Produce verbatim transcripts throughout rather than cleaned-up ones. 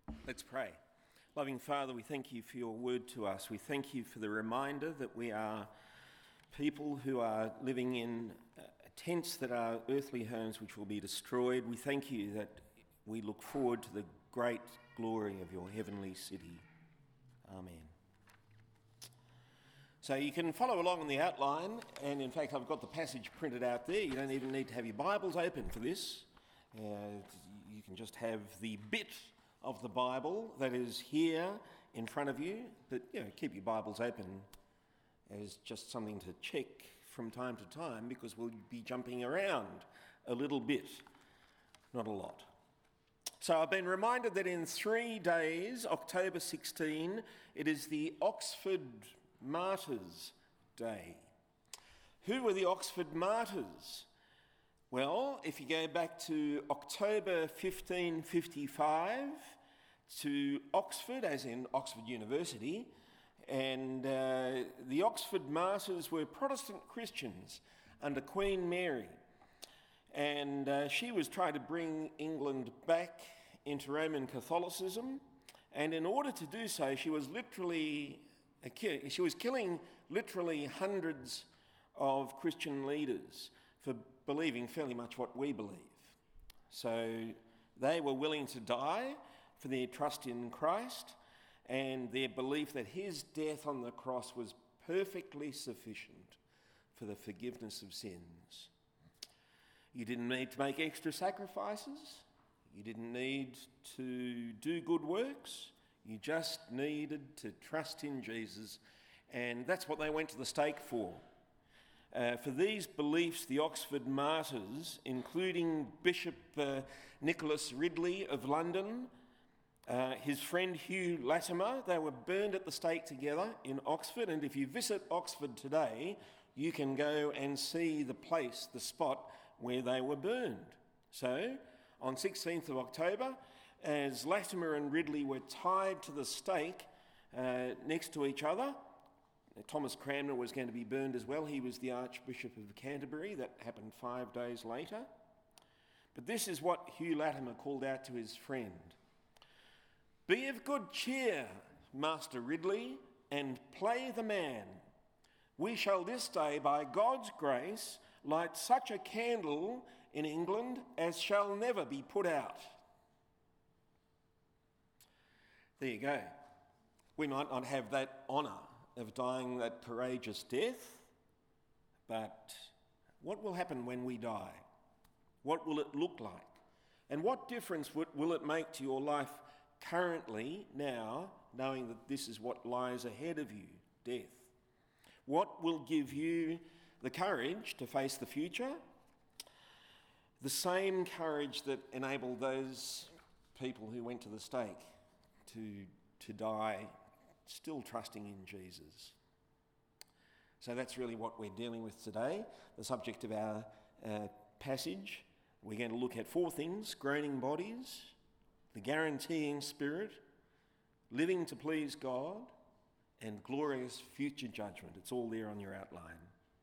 Let's pray. Loving Father, we thank you for your word to us. We thank you for the reminder that we are people who are living in tents that are earthly homes which will be destroyed. We thank you that we look forward to the great glory of your heavenly city. Amen. So you can follow along on the outline, and in fact I've got the passage printed out there. You don't even need to have your Bibles open for this. Uh, you can just have the bit of the Bible that is here in front of you, but you know, keep your Bibles open as just something to check from time to time, because we'll be jumping around a little bit, not a lot. So I've been reminded that in three days, October sixteenth, it is the Oxford Martyrs' Day. Who were the Oxford Martyrs? Well, if you go back to October fifteen fifty-five, to Oxford, as in Oxford University, and uh, the Oxford Martyrs were Protestant Christians under Queen Mary, and uh, she was trying to bring England back into Roman Catholicism, and in order to do so, she was literally she was killing literally hundreds of Christian leaders for believing fairly much what we believe. So they were willing to die for their trust in Christ and their belief that his death on the cross was perfectly sufficient for the forgiveness of sins. You didn't need to make extra sacrifices. You didn't need to do good works. You just needed to trust in Jesus, and that's what they went to the stake for. Uh, for these beliefs, the Oxford Martyrs, including Bishop uh, Nicholas Ridley of London, uh, his friend Hugh Latimer, they were burned at the stake together in Oxford. And if you visit Oxford today, you can go and see the place, the spot where they were burned. So, on sixteenth of October, as Latimer and Ridley were tied to the stake uh, next to each other, Thomas Cranmer was going to be burned as well. He was the Archbishop of Canterbury. That happened five days later. But this is what Hugh Latimer called out to his friend. "Be of good cheer, Master Ridley, and play the man. We shall this day, by God's grace, light such a candle in England as shall never be put out." There you go. We might not have that honour of dying that courageous death, but what will happen when we die? What will it look like? And what difference will it make to your life currently, now, knowing that this is what lies ahead of you, death? What will give you the courage to face the future? The same courage that enabled those people who went to the stake to, to die still trusting in Jesus. So that's really what we're dealing with today, the subject of our uh, passage. We're going to look at four things: groaning bodies, the guaranteeing spirit, living to please God, and glorious future judgment. It's all there on your outline.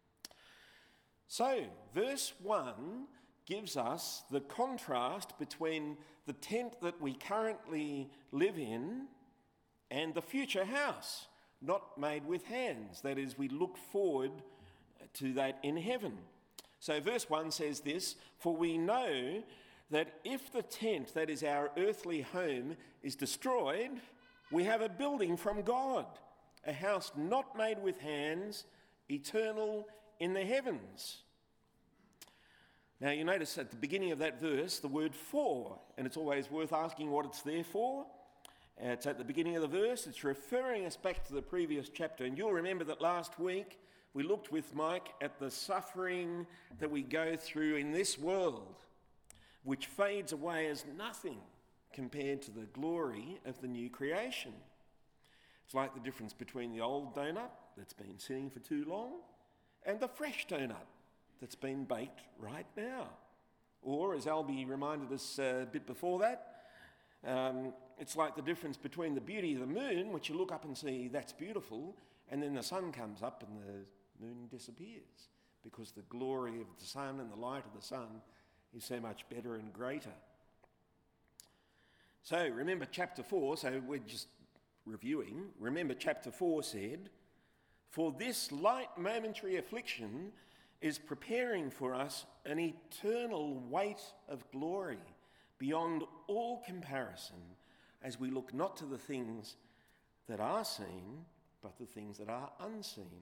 So, verse one gives us the contrast between the tent that we currently live in and the future house, not made with hands. That is, we look forward to that in heaven. So verse one says this: "For we know that if the tent, that is our earthly home, is destroyed, we have a building from God, a house not made with hands, eternal in the heavens." Now you notice at the beginning of that verse the word "for," and it's always worth asking what it's there for. It's at the beginning of the verse. It's referring us back to the previous chapter. And you'll remember that last week we looked with Mike at the suffering that we go through in this world, which fades away as nothing compared to the glory of the new creation. It's like the difference between the old donut that's been sitting for too long and the fresh donut that's been baked right now. Or, as Albie reminded us a bit before that, Um, it's like the difference between the beauty of the moon, which you look up and see, that's beautiful, and then the sun comes up and the moon disappears, because the glory of the sun and the light of the sun is so much better and greater. So remember chapter four, so we're just reviewing. Remember chapter four said, "For this light momentary affliction is preparing for us an eternal weight of glory beyond all comparison, as we look not to the things that are seen, but the things that are unseen."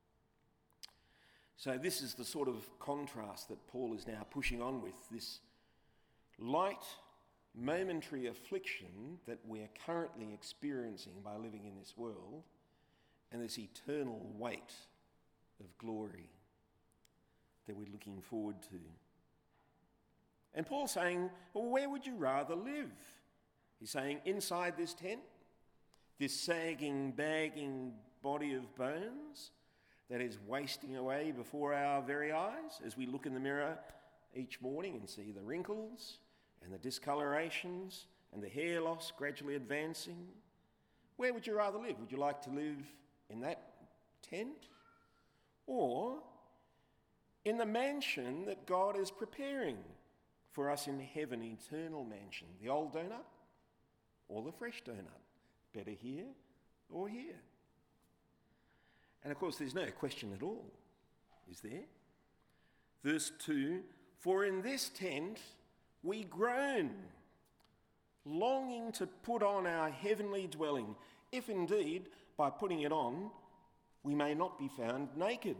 So this is the sort of contrast that Paul is now pushing on with, this light momentary affliction that we're currently experiencing by living in this world, and this eternal weight of glory that we're looking forward to. And Paul's saying, well, where would you rather live? He's saying, inside this tent, this sagging, bagging body of bones that is wasting away before our very eyes as we look in the mirror each morning and see the wrinkles and the discolorations and the hair loss gradually advancing. Where would you rather live? Would you like to live in that tent, or in the mansion that God is preparing for us in heaven, eternal mansion, the old donut or the fresh donut? Better here or here? And of course, there's no question at all, is there? Verse two, "For in this tent we groan, longing to put on our heavenly dwelling, if indeed, by putting it on, we may not be found naked."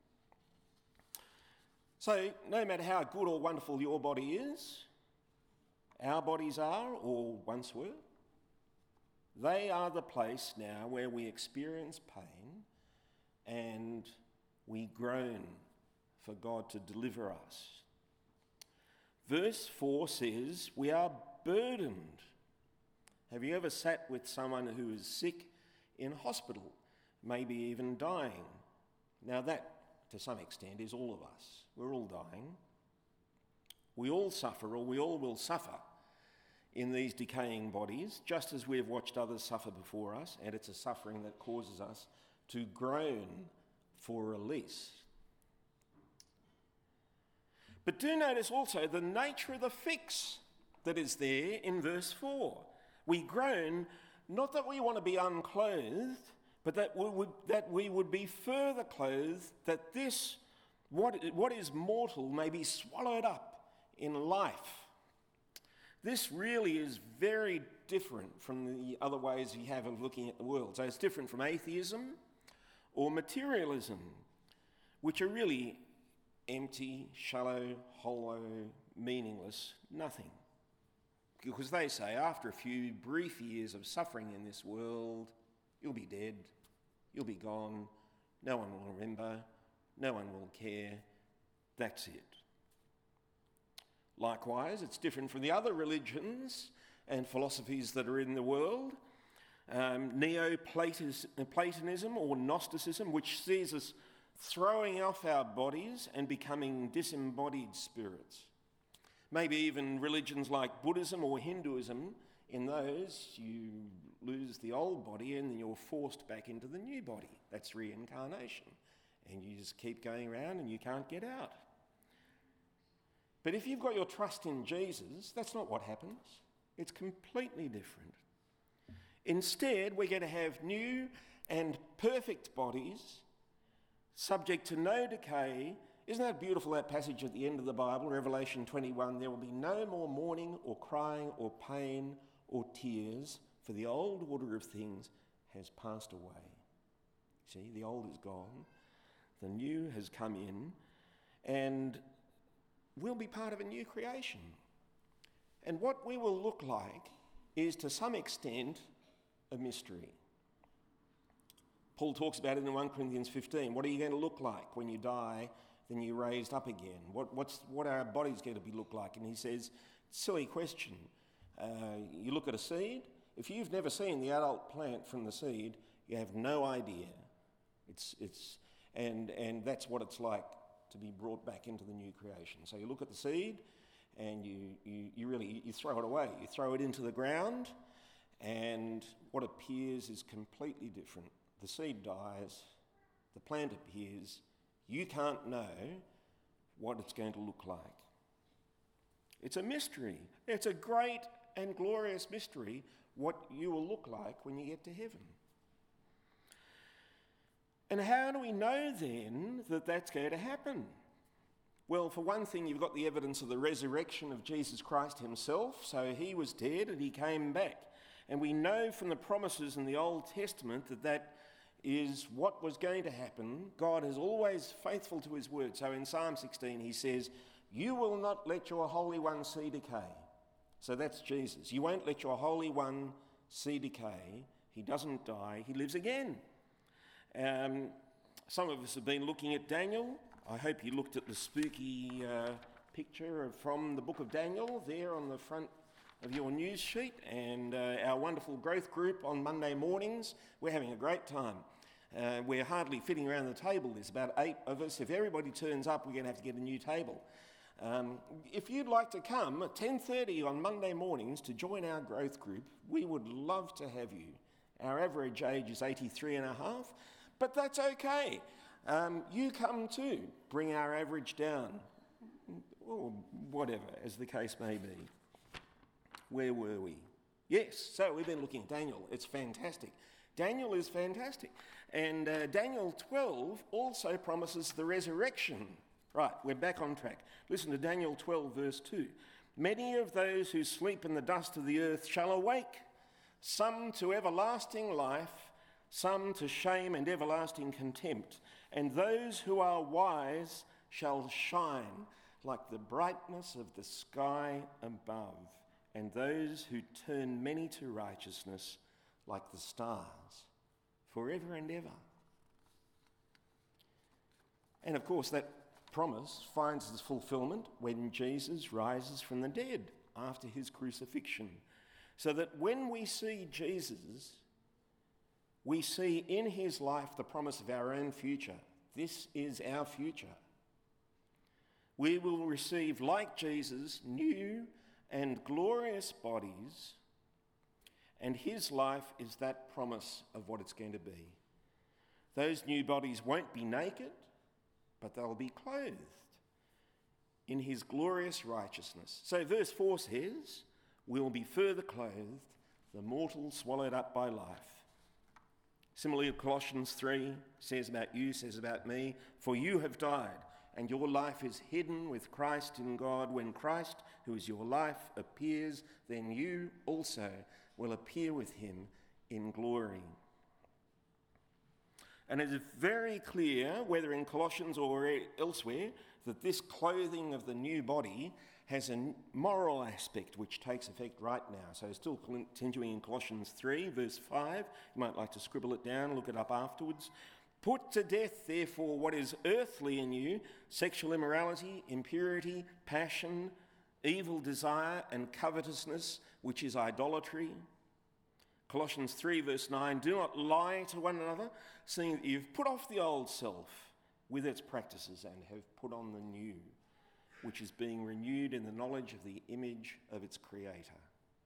So, no matter how good or wonderful your body is, our bodies are, or once were, they are the place now where we experience pain and we groan for God to deliver us. Verse four says, we are burdened. Have you ever sat with someone who is sick in hospital, maybe even dying? Now that, to some extent, is all of us. We're all dying. We all suffer, or we all will suffer in these decaying bodies, just as we have watched others suffer before us, and it's a suffering that causes us to groan for release. But do notice also the nature of the fix that is there in verse four. We groan, not that we want to be unclothed, but that we would, that we would be further clothed, that this, what, what is mortal, may be swallowed up in life. This really is very different from the other ways we have of looking at the world. So it's different from atheism or materialism, which are really empty, shallow, hollow, meaningless, nothing. Because they say after a few brief years of suffering in this world, you'll be dead, you'll be gone, no one will remember, no one will care, that's it. Likewise, it's different from the other religions and philosophies that are in the world. Um, Neo-Platonism or Gnosticism, which sees us throwing off our bodies and becoming disembodied spirits. Maybe even religions like Buddhism or Hinduism, in those you lose the old body and then you're forced back into the new body. That's reincarnation. And you just keep going around and you can't get out. But if you've got your trust in Jesus, that's not what happens. It's completely different. Instead, we're going to have new and perfect bodies, subject to no decay. Isn't that beautiful, that passage at the end of the Bible, Revelation twenty-one? There will be no more mourning or crying or pain or tears, for the old order of things has passed away. See, the old is gone, the new has come in, and we'll be part of a new creation. And what we will look like is, to some extent, a mystery. Paul talks about it in First Corinthians fifteen. What are you going to look like when you die, then you're raised up again? What, what's, what are our bodies going to be look like? And he says, silly question. Uh, you look at a seed. If you've never seen the adult plant from the seed, you have no idea. It's, it's, and, and that's what it's like to be brought back into the new creation. So you look at the seed and you, you, you really you throw it away. You throw it into the ground, and what appears is completely different. The seed dies, the plant appears. You can't know what it's going to look like. It's a mystery. It's a great and glorious mystery what you will look like when you get to heaven. And how do we know then that that's going to happen? Well, for one thing, you've got the evidence of the resurrection of Jesus Christ himself. So he was dead and he came back. And we know from the promises in the Old Testament that that is what was going to happen. God is always faithful to his word. So in Psalm sixteen, he says, "You will not let your Holy One see decay." So that's Jesus. You won't let your Holy One see decay. He doesn't die. He lives again. Um, some of us have been looking at Daniel. I hope you looked at the spooky uh, picture from the book of Daniel there on the front of your news sheet, and uh, our wonderful growth group on Monday mornings. We're having a great time. Uh, we're hardly fitting around the table. There's about eight of us. If everybody turns up, we're going to have to get a new table. Um, if you'd like to come at ten thirty on Monday mornings to join our growth group, we would love to have you. Our average age is eighty-three and a half, but that's okay. Um, you come too. Bring our average down, or whatever, as the case may be. Where were we? Yes, so we've been looking at Daniel. It's fantastic. Daniel is fantastic. And uh, Daniel twelve also promises the resurrection. Right, we're back on track. Listen to Daniel twelve, verse two. "Many of those who sleep in the dust of the earth shall awake, some to everlasting life, some to shame and everlasting contempt. And those who are wise shall shine like the brightness of the sky above. And those who turn many to righteousness like the stars, forever and ever." And of course, that promise finds its fulfillment when Jesus rises from the dead after his crucifixion. So that when we see Jesus, we see in his life the promise of our own future. This is our future. We will receive, like Jesus, new and glorious bodies, and his life is that promise of what it's going to be. Those new bodies won't be naked, but they'll be clothed in his glorious righteousness. So verse four says, "We'll be further clothed, the mortal swallowed up by life." Similarly, Colossians three says about you, says about me, "For you have died, and your life is hidden with Christ in God. When Christ, who is your life, appears, then you also will appear with him in glory." And it is very clear, whether in Colossians or elsewhere, that this clothing of the new body has a moral aspect which takes effect right now. So still continuing in Colossians three, verse five, you might like to scribble it down, look it up afterwards. "Put to death, therefore, what is earthly in you, sexual immorality, impurity, passion, evil desire, and covetousness, which is idolatry." Colossians three, verse nine, "Do not lie to one another, seeing that you've put off the old self with its practices and have put on the new, which is being renewed in the knowledge of the image of its creator."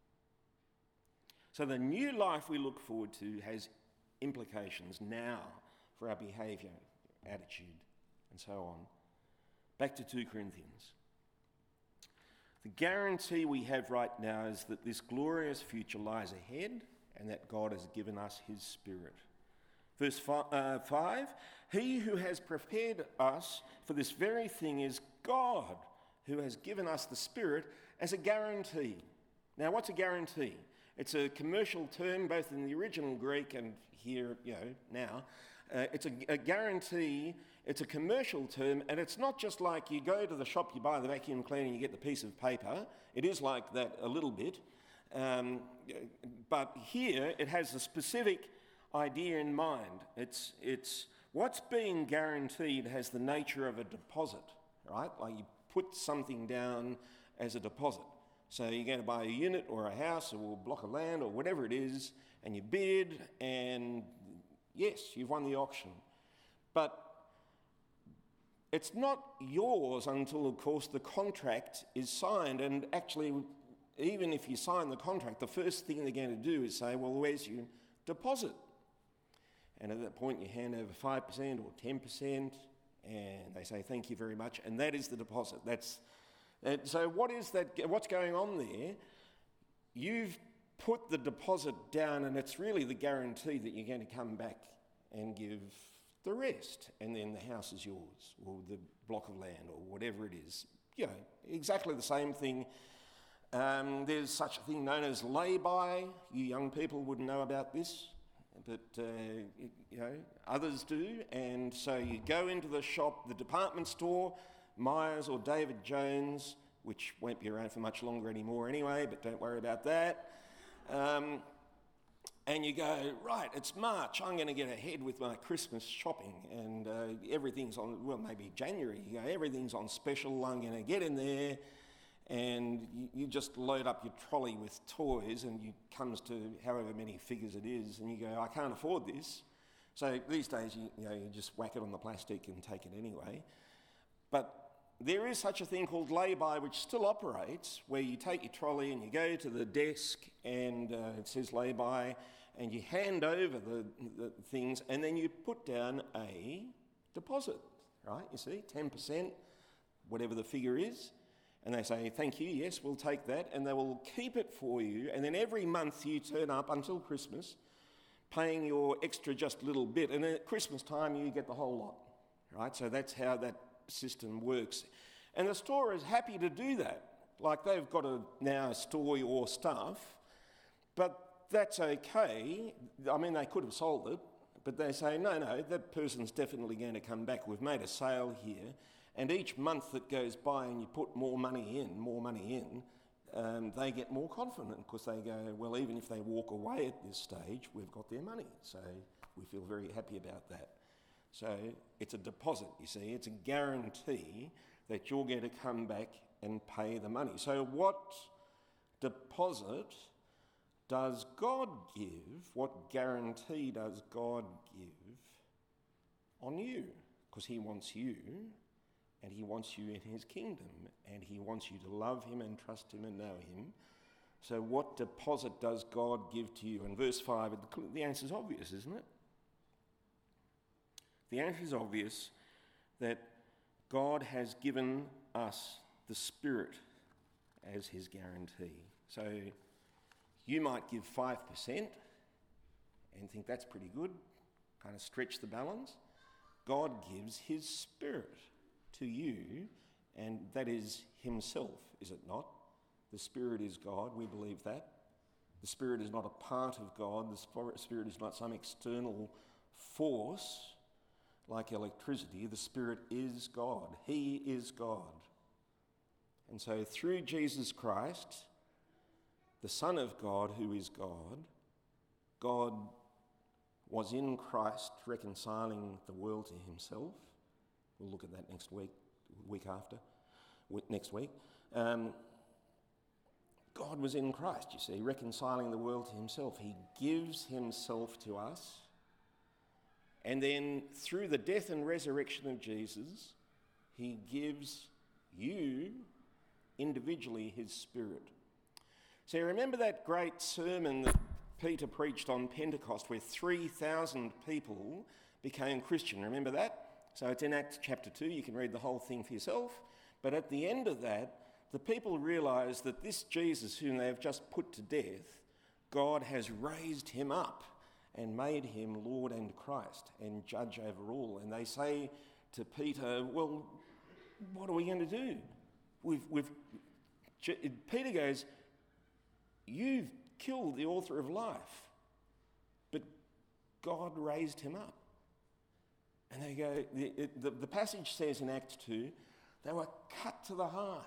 So the new life we look forward to has implications now for our behaviour, attitude, and so on. Back to two Corinthians. The guarantee we have right now is that this glorious future lies ahead and that God has given us his Spirit. Verse five, "He who has prepared us for this very thing is God, who has given us the Spirit as a guarantee." Now, what's a guarantee? It's a commercial term both in the original Greek and here, you know, now. Uh, it's a, a guarantee, it's a commercial term, and it's not just like you go to the shop, you buy the vacuum cleaner, and you get the piece of paper. It is like that a little bit. Um, but here it has a specific idea in mind. It's, it's what's being guaranteed has the nature of a deposit, right? Like you put something down as a deposit. So you're going to buy a unit or a house or a block of land or whatever it is, and you bid, and yes, you've won the auction. But it's not yours until, of course, the contract is signed. And actually, even if you sign the contract, the first thing they're going to do is say, well, where's your deposit? And at that point, you hand over five percent or ten percent, and they say, thank you very much, and that is the deposit. That's uh, so what is that? What's going on there? you've put the deposit down, and it's really the guarantee that you're going to come back and give the rest, and then the house is yours, or the block of land, or whatever it is. You know, exactly the same thing. Um, there's such a thing known as lay-by. You young people wouldn't know about this, but uh, you know, others do. And so you go into the shop, the department store, Myers or David Jones, which won't be around for much longer anymore anyway, but don't worry about that. Um, and you go, right, it's March, I'm going to get ahead with my Christmas shopping, and uh, everything's on, well, maybe January, you go, everything's on special, I'm going to get in there, and you, you just load up your trolley with toys, and it comes to however many figures it is, and you go, I can't afford this. So these days, you, you know, you just whack it on the plastic and take it anyway. But there is such a thing called lay-by, which still operates, where you take your trolley and you go to the desk and uh, it says lay-by, and you hand over the, the things, and then you put down a deposit, right? You see, ten percent, whatever the figure is, and they say, thank you, yes, we'll take that, and they will keep it for you, and then every month you turn up until Christmas, paying your extra just little bit, and at Christmas time you get the whole lot, right? So that's how that system works. And the store is happy to do that. Like, they've got to now store your stuff, but that's okay. I mean, they could have sold it, but they say, no, no, that person's definitely going to come back. We've made a sale here, and each month that goes by and you put more money in, more money in, um, they get more confident, because they go, well, even if they walk away at this stage, we've got their money. So we feel very happy about that. So it's a deposit, you see. It's a guarantee that you're going to come back and pay the money. So what deposit does God give? What guarantee does God give on you? Because he wants you, and he wants you in his kingdom, and he wants you to love him and trust him and know him. So what deposit does God give to you? In verse five, the answer is obvious, isn't it? The answer is obvious, that God has given us the Spirit as his guarantee. So you might give five percent and think that's pretty good, kind of stretch the balance. God gives his Spirit to you, and that is himself, is it not? The Spirit is God, we believe that. The Spirit is not a part of God. The Spirit is not some external force like electricity. The Spirit is God. He is God. And so through Jesus Christ, the Son of God, who is God, God was in Christ reconciling the world to himself. We'll look at that next week, week after, next week. Um, God was in Christ, you see, reconciling the world to himself. He gives himself to us. And then through the death and resurrection of Jesus, he gives you individually his Spirit. So remember that great sermon that Peter preached on Pentecost, where three thousand people became Christian. Remember that? So it's in Acts chapter two. You can read the whole thing for yourself. But at the end of that, the people realised that this Jesus, whom they have just put to death, God has raised him up and made him Lord and Christ and judge over all. And they say to Peter, well, what are we going to do? We've, we've, Peter goes, you've killed the author of life, but God raised him up. And they go, the, the, the passage says in Acts two, they were cut to the heart.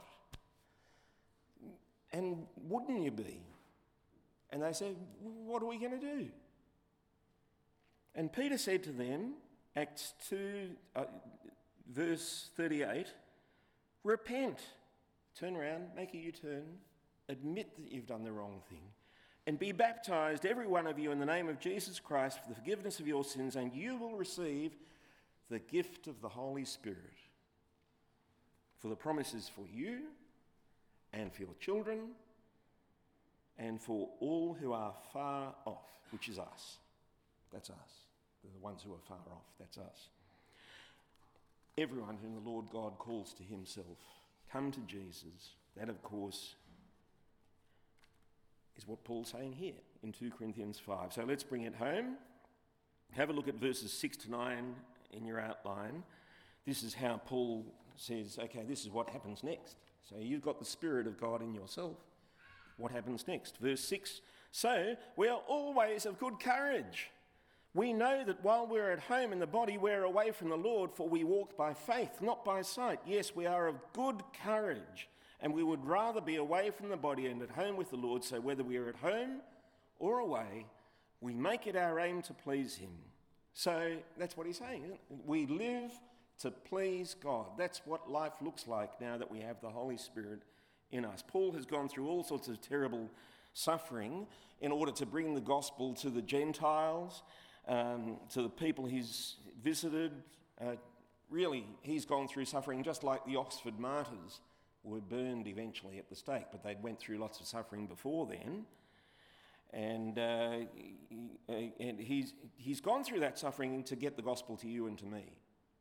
And wouldn't you be? And they said, what are we going to do? And Peter said to them, Acts two, uh, verse thirty-eight, repent, turn around, make a U-turn, admit that you've done the wrong thing, and be baptised, every one of you, in the name of Jesus Christ for the forgiveness of your sins, and you will receive the gift of the Holy Spirit. For the promise is for you and for your children and for all who are far off, which is us. That's us. The ones who are far off, that's us. Everyone whom the Lord God calls to himself, come to Jesus. That, of course, is what Paul's saying here in two Corinthians five. So let's bring it home. Have a look at verses six to nine in your outline. This is how Paul says, okay, this is what happens next. So you've got the Spirit of God in yourself. What happens next? Verse six, so we are always of good courage. We know that while we're at home in the body, we're away from the Lord, for we walk by faith, not by sight. Yes, we are of good courage, and we would rather be away from the body and at home with the Lord. So whether we are at home or away, we make it our aim to please him. So that's what he's saying, isn't it? We live to please God. That's what life looks like now that we have the Holy Spirit in us. Paul has gone through all sorts of terrible suffering in order to bring the gospel to the Gentiles, um, to the people he's visited. Uh, really, he's gone through suffering just like the Oxford martyrs were burned eventually at the stake, but they'd went through lots of suffering before then. And, uh, he, and he's, he's gone through that suffering to get the gospel to you and to me.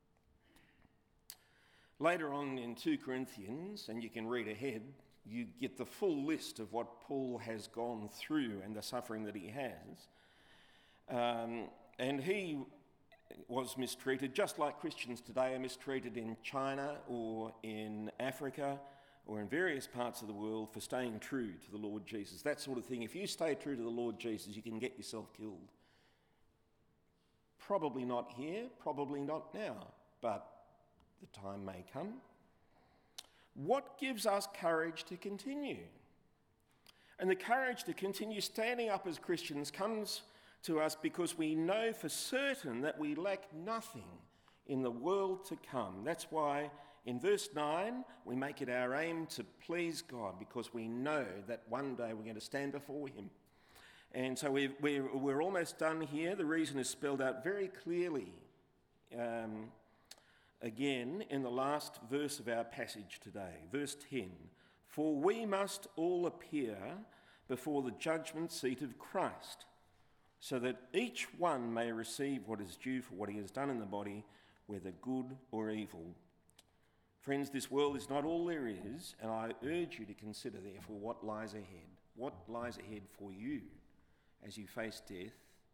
Later on in two Corinthians, and you can read ahead, you get the full list of what Paul has gone through and the suffering that he has. Um, and he was mistreated, just like Christians today are mistreated in China or in Africa or in various parts of the world for staying true to the Lord Jesus. That sort of thing. If you stay true to the Lord Jesus, you can get yourself killed. Probably not here, probably not now, but the time may come. What gives us courage to continue? And the courage to continue standing up as Christians comes to us because we know for certain that we lack nothing in the world to come. That's why in verse nine, we make it our aim to please God, because we know that one day we're going to stand before him. And so we're, we're, we're almost done here. The reason is spelled out very clearly um, again in the last verse of our passage today, verse ten. For we must all appear before the judgment seat of Christ, so that each one may receive what is due for what he has done in the body, whether good or evil. Friends, this world is not all there is, and I urge you to consider, therefore, what lies ahead. What lies ahead for you as you face death?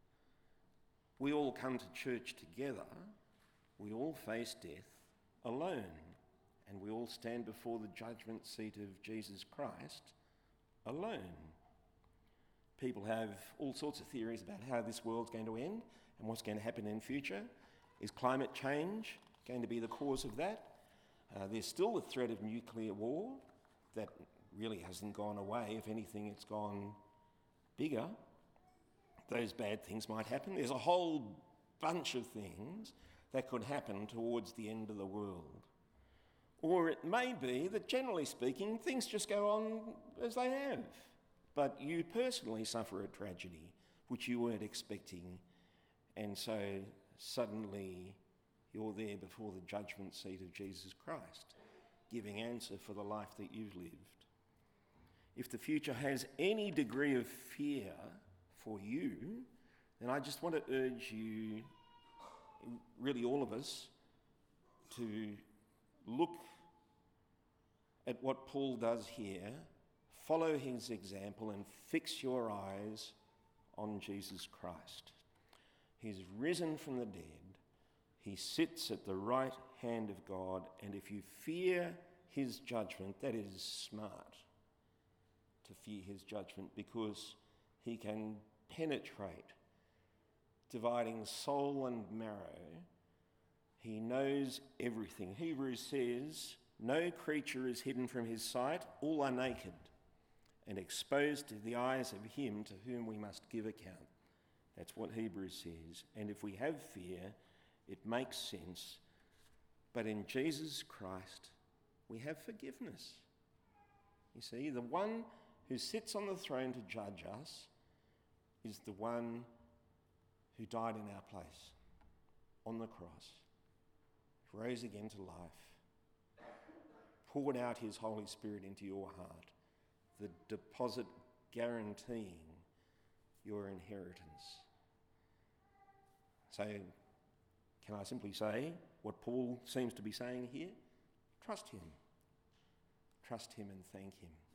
We all come to church together. We all face death alone, and we all stand before the judgment seat of Jesus Christ alone. People have all sorts of theories about how this world's going to end and what's going to happen in future. Is climate change going to be the cause of that? Uh, there's still the threat of nuclear war. That really hasn't gone away. If anything, it's gone bigger. Those bad things might happen. There's a whole bunch of things that could happen towards the end of the world. Or it may be that, generally speaking, things just go on as they have. But you personally suffer a tragedy which you weren't expecting, and so suddenly you're there before the judgment seat of Jesus Christ, giving answer for the life that you've lived. If the future has any degree of fear for you, then I just want to urge you, really all of us, to look at what Paul does here, follow his example, and fix your eyes on Jesus Christ. He's risen from the dead. He sits at the right hand of God, and if you fear his judgment, that is smart to fear his judgment, because he can penetrate, dividing soul and marrow. He knows everything. Hebrews says, no creature is hidden from his sight, all are naked and exposed to the eyes of him to whom we must give account. That's what Hebrews says. And if we have fear, it makes sense. But in Jesus Christ, we have forgiveness. You see, the one who sits on the throne to judge us is the one who died in our place on the cross, rose again to life, poured out his Holy Spirit into your heart, the deposit guaranteeing your inheritance. So, can I simply say what Paul seems to be saying here? Trust him. Trust him and thank him.